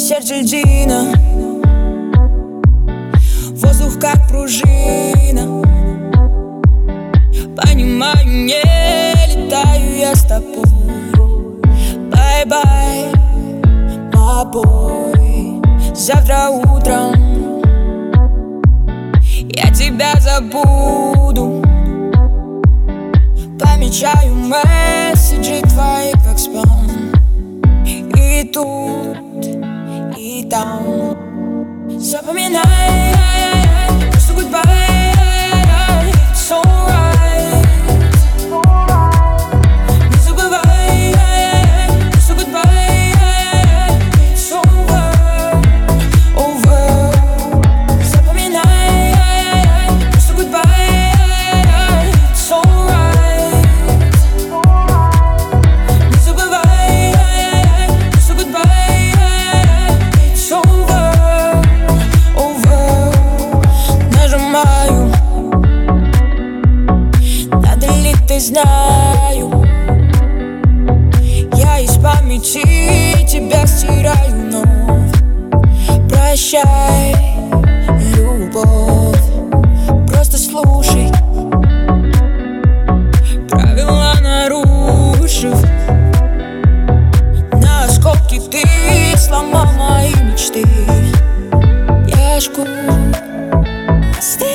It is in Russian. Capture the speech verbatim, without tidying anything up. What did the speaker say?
сердце льдина, воздух как пружина. Понимаю, не летаю я с тобой. Бай-бай, my boy. Завтра утром я тебя забуду. Помечаю месседжи твои как спам. И тут, и там. Запоминай, просто goodbye, it's alright. Не забывай, просто goodbye, it's over, over. Запоминай, просто goodbye, it's alright. Не забывай, просто goodbye, it's over, over. Нажимаю, надо ли ты знаю. Я из памяти тебя стираю вновь. Прощай, любовь, просто слушай. Правила нарушив, на осколки ты сломал мои мечты. Я жгу мосты.